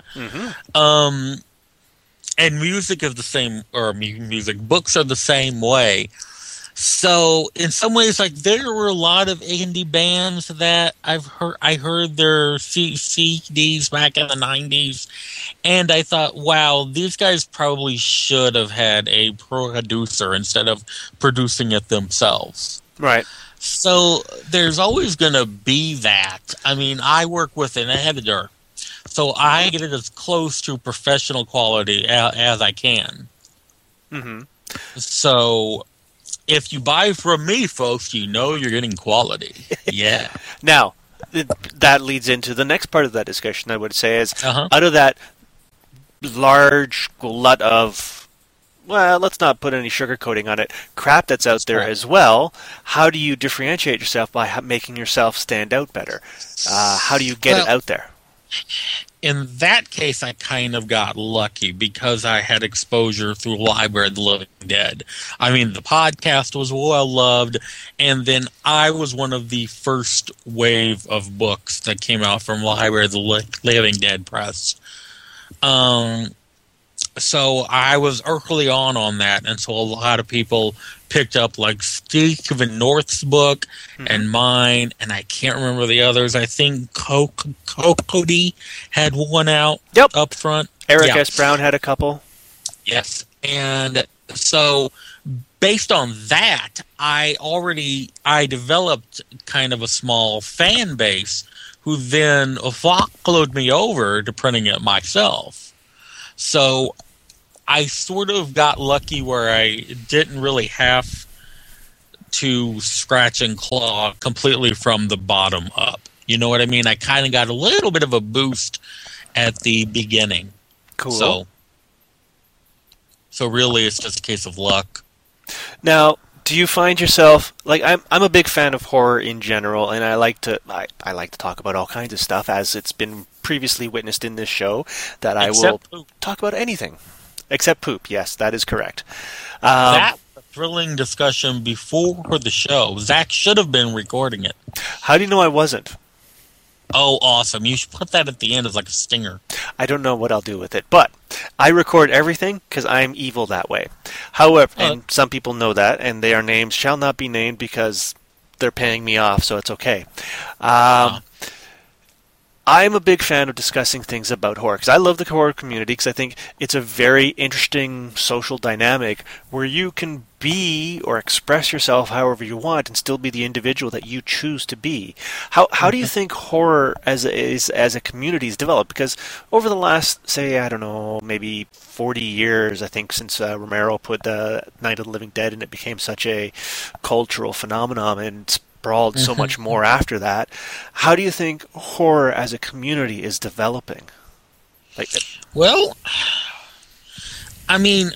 Um, and music is the same, or mu- music books are the same way. So in some ways, like there were a lot of A and D bands that I've heard. I heard their C- CDs back in the nineties, and I thought, wow, these guys probably should have had a producer instead of producing it themselves. Right. So there's always going to be that. I mean, I work with an editor, so I get it as close to professional quality a- as I can. hmm So if you buy from me, folks, you know you're getting quality. Yeah. Now, th- that leads into the next part of that discussion, I would say, is Uh-huh. out of that large glut of, well, let's not put any sugarcoating on it, crap that's out there right. as well, how do you differentiate yourself by ha- making yourself stand out better? Uh, how do you get it Well- out there? In that case, I kind of got lucky because I had exposure through Library of the Living Dead. I mean, the podcast was well loved, and then I was one of the first wave of books that came out from Library of the Li- Living Dead Press. Um, so I was early on on that, and so a lot of people picked up like Stephen North's book and mine, and I can't remember the others. I think Co- Co- Cody had one out Yep. up front. Eric Yeah. S. Brown had a couple. Yes. And so based on that, I already I developed kind of a small fan base who then followed me over to printing it myself. So I sort of got lucky where I didn't really have to scratch and claw completely from the bottom up. You know what I mean? I kind of got a little bit of a boost at the beginning. Cool. So, so really, it's just a case of luck. Now, do you find yourself like I'm? I'm a big fan of horror in general, and I like to I, I like to talk about all kinds of stuff, as it's been previously witnessed in this show. That I Except will poop. talk about anything except poop. Yes, that is correct. Um, That was a thrilling discussion before the show. Zach should have been recording it. how do you know I wasn't? Oh, awesome. You should put that at the end as like a stinger. I don't know what I'll do with it, but I record everything because I'm evil that way. However, Oh. and some people know that, and their names shall not be named because they're paying me off, so it's okay. Um, I'm a big fan of discussing things about horror because I love the horror community because I think it's a very interesting social dynamic where you can be or express yourself however you want and still be the individual that you choose to be. How how do you think horror as a, is as a community has developed? Because over the last, say, I don't know, maybe forty years, I think, since uh, Romero put uh, Night of the Living Dead and it became such a cultural phenomenon and sprawled so much more after that. How do you think horror as a community is developing? Like, Well, I mean,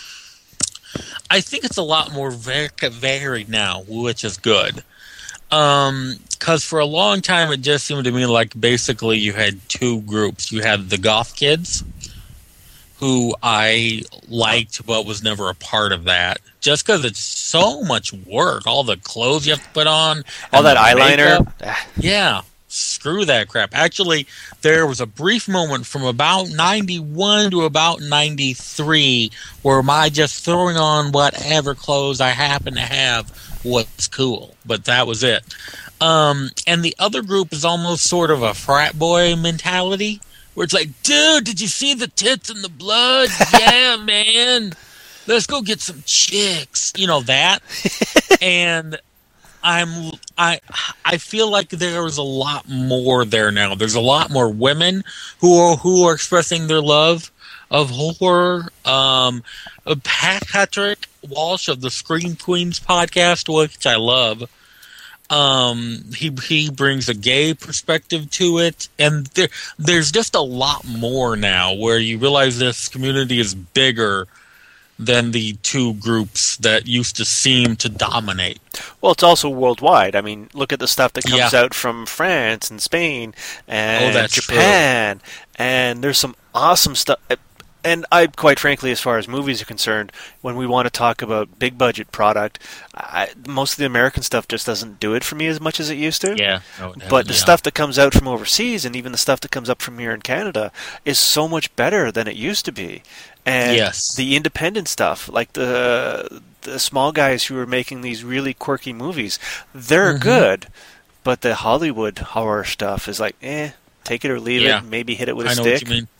I think it's a lot more var- varied now, which is good. Um, because for a long time it just seemed to me like basically you had two groups. You had the goth kids, who I liked but was never a part of that. Just because it's so much work, all the clothes you have to put on, all and that the eyeliner. makeup. Ah, Yeah, screw that crap. Actually, there was a brief moment from about ninety-one to about ninety-three where my just throwing on whatever clothes I happen to have was cool, but that was it. Um, and the other group is almost sort of a frat boy mentality, where it's like, dude, did you see the tits and the blood? Yeah, man. Let's go get some chicks. You know, that. And I'm I I feel like there's a lot more there now. There's a lot more women who are who are expressing their love of horror. Um, Patrick Walsh of the Scream Queens podcast, which I love. Um, he he brings a gay perspective to it, and there there's just a lot more now where you realize this community is bigger than the two groups that used to seem to dominate. Well, it's also worldwide. I mean, look at the stuff that comes Yeah. out from France and Spain and Oh, that's Japan, and there's some awesome stuff. And I, quite frankly, as far as movies are concerned, when we want to talk about big budget product, I, most of the American stuff just doesn't do it for me as much as it used to. Yeah. No, it But the yeah. stuff that comes out from overseas, and even the stuff that comes up from here in Canada, is so much better than it used to be. And Yes. the independent stuff, like the the small guys who are making these really quirky movies, they're Mhm. good. But the Hollywood horror stuff is like, eh, take it or leave Yeah. it. Maybe hit it with a I know stick. what you mean.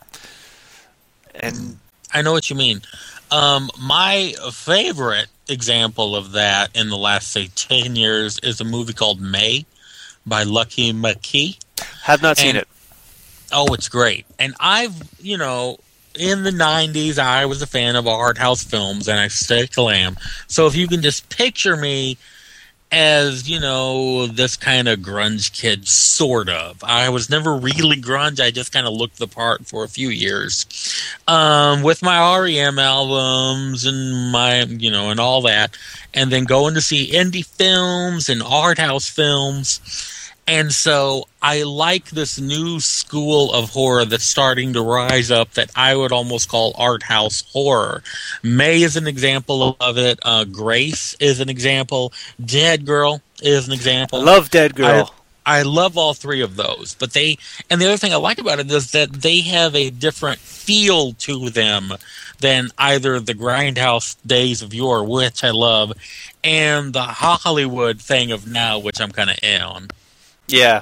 And I know what you mean. Um, my favorite example of that in the last, say, ten years is a movie called May by Lucky McKee. have not seen And- it. Oh, it's great. And I've, you know, in the nineties, I was a fan of art house films, and I still am. So if you can just picture me as, you know, this kind of grunge kid, sort of. I was never really grunge. I just kind of looked the part for a few years. Um, with my R E M albums and my, you know, and all that. And then going to see indie films and art house films. And so I like this new school of horror that's starting to rise up that I would almost call art house horror. May is an example of it. Uh, Grace is an example. Dead Girl is an I example. love Dead Girl. I love all three of those. But they, and the other thing I like about it is that they have a different feel to them than either the Grindhouse days of yore, which I love, and the Hollywood thing of now, which I'm kind of in on. Yeah.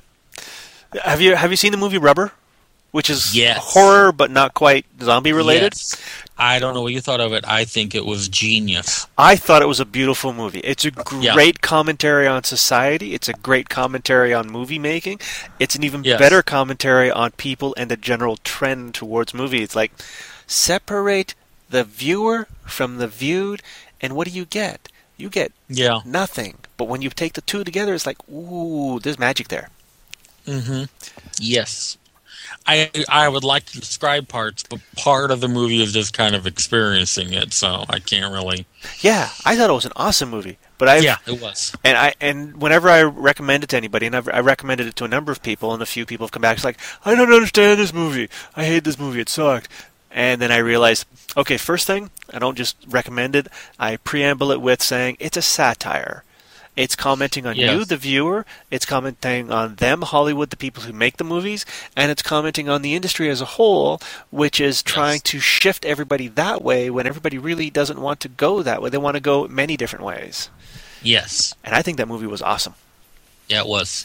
Have you have you seen the movie Rubber? Which is Yes. horror but not quite zombie related? Yes. I don't know what you thought of it. I think it was genius. I thought it was a beautiful movie. It's a Yeah. great commentary on society. It's a great commentary on movie making. It's an even Yes. better commentary on people and the general trend towards movies. It's like, separate the viewer from the viewed, and what do you get? You get Yeah. nothing. But when you take the two together, it's like, ooh, there's magic there. Mm-hmm. Yes. I I would like to describe parts, but part of the movie is just kind of experiencing it, so I can't really. Yeah, I thought it was an awesome movie. But I Yeah, it was. And I and whenever I recommend it to anybody, and I've, I recommended it to a number of people, and a few people have come back, it's like, I don't understand this movie. I hate this movie. It sucked. And then I realized, okay, first thing, I don't just recommend it. I preamble it with saying it's a satire. It's commenting on Yes. you, the viewer. It's commenting on them, Hollywood, the people who make the movies. And it's commenting on the industry as a whole, which is trying Yes. to shift everybody that way when everybody really doesn't want to go that way. They want to go many different ways. Yes. And I think that movie was awesome. Yeah, it was.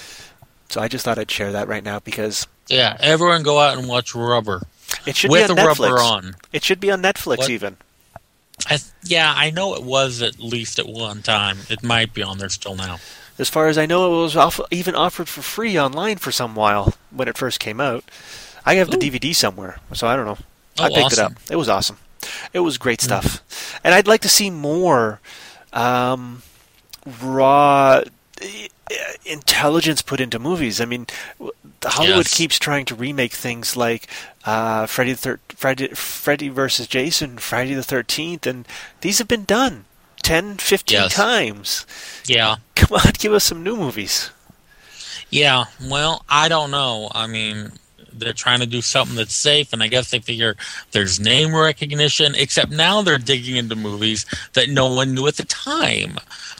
So I just thought I'd share that right now because Yeah, everyone go out and watch Rubber. it should With be on the Netflix. rubber on. It should be on Netflix What? even. I th- yeah, I know it was at least at one time. It might be on there still now. As far as I know, it was off- even offered for free online for some while when it first came out. I have the Ooh. D V D somewhere, so I don't know. Oh, I picked it awesome. up. It was awesome. It was great stuff. And I'd like to see more um, raw... intelligence put into movies. I mean, Hollywood Yes. keeps trying to remake things like uh, Freddy the Thir- Freddy, Freddy versus Jason, Friday the thirteenth, and these have been done ten, fifteen Yes. times. Yeah. Come on, give us some new movies. Yeah, well, I don't know. I mean, they're trying to do something that's safe, and I guess they figure there's name recognition, except now they're digging into movies that no one knew at the time.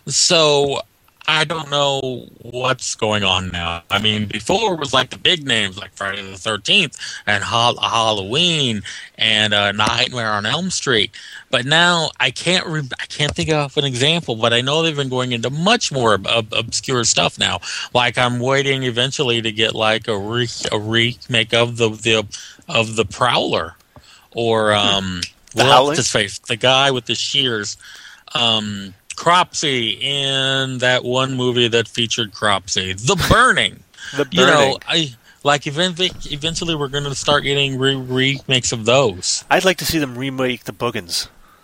So I don't know what's going on now. I mean, before it was like the big names like Friday the thirteenth and ha- Halloween and uh, Nightmare on Elm Street. But now I can't re- I can't think of an example, but I know they've been going into much more ob- ob- obscure stuff now. Like I'm waiting eventually to get like a, re- a remake of the, the of the Prowler or um The what's Howling? his face, the guy with the shears. Um Cropsey in that one movie that featured Cropsey, The Burning. The You know, Burning. I like eventually, eventually we're going to start getting re- remakes of those. I'd like to see them remake The Buggins.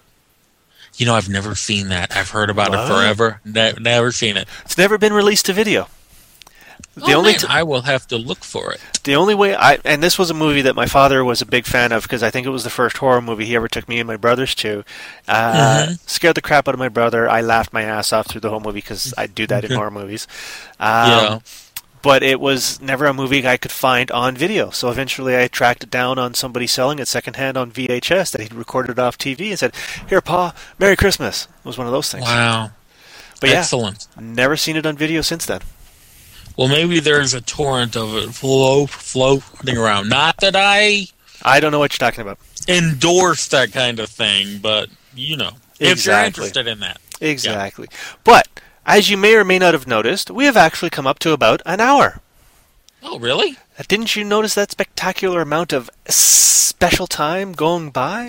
You know, I've never seen that. I've heard about What? it forever. Ne- never seen it. It's never been released to video. The oh, only man, t- I will have to look for it. The only way I and this was a movie that my father was a big fan of because I think it was the first horror movie he ever took me and my brothers to. Uh, Mhm. Scared the crap out of my brother. I laughed my ass off through the whole movie because I do that in horror movies. Um, Yeah. But it was never a movie I could find on video. So eventually I tracked it down on somebody selling it secondhand on V H S that he'd recorded off T V and said, "Here, Pa, Merry Christmas." It was one of those things. Wow. But yeah, Excellent. never seen it on video since then. Well, maybe there's a torrent of it flow, floating around. Not that I I don't know what you're talking about. endorse that kind of thing, but, you know, if you're Exactly. interested in that. Exactly. But, as you may or may not have noticed, we have actually come up to about an hour. Oh, really? Didn't you notice that spectacular amount of special time going by?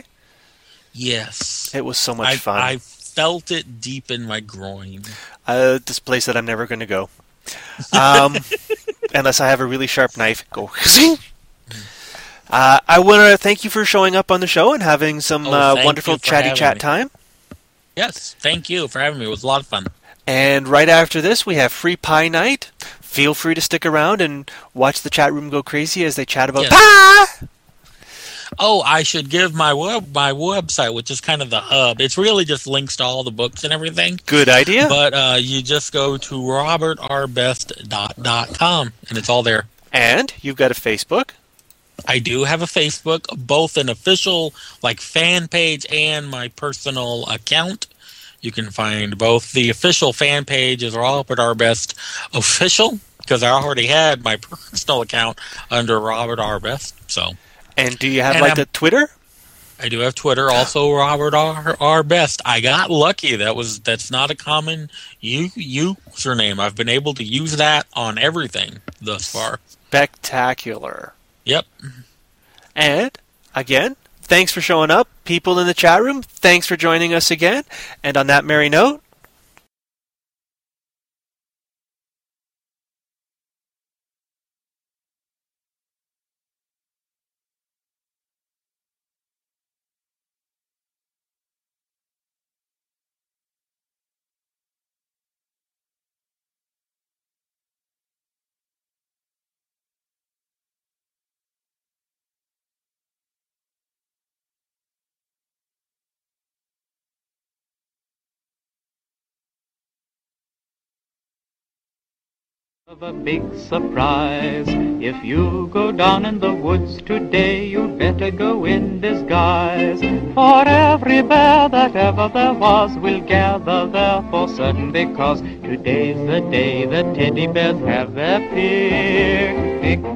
Yes. It was so much I, fun. I felt it deep in my groin. Uh, this place that I'm never going to go. Um, unless I have a really sharp knife. Go. Uh, I want to thank you for showing up on the show and having some Oh, uh, thank wonderful you for chatty having chat me. time. Yes, thank you for having me. It was a lot of fun. And right after this, we have Free Pie Night. Feel free to stick around and watch the chat room go crazy as they chat about Yes. pie. Oh, I should give my web my website, which is kind of the hub. It's really just links to all the books and everything. Good idea. But uh, you just go to robert r best dot com, and it's all there. And you've got a Facebook. I do have a Facebook, both an official like fan page and my personal account. You can find both. The official fan page is Robert R. Best Official, because I already had my personal account under Robert R. Best. So And do you have And like I'm- a Twitter? I do have Twitter, also Robert R. R. Best. I got lucky. That was that's not a common u- username. I've been able to use that on everything thus far. Spectacular. Yep. And again, thanks for showing up, people in the chat room. Thanks for joining us again. And on that merry note, Of a big surprise. If you go down in the woods today, you'd better go in disguise. For every bear that ever there was will gather there for certain, because today's the day the teddy bears have their picnic.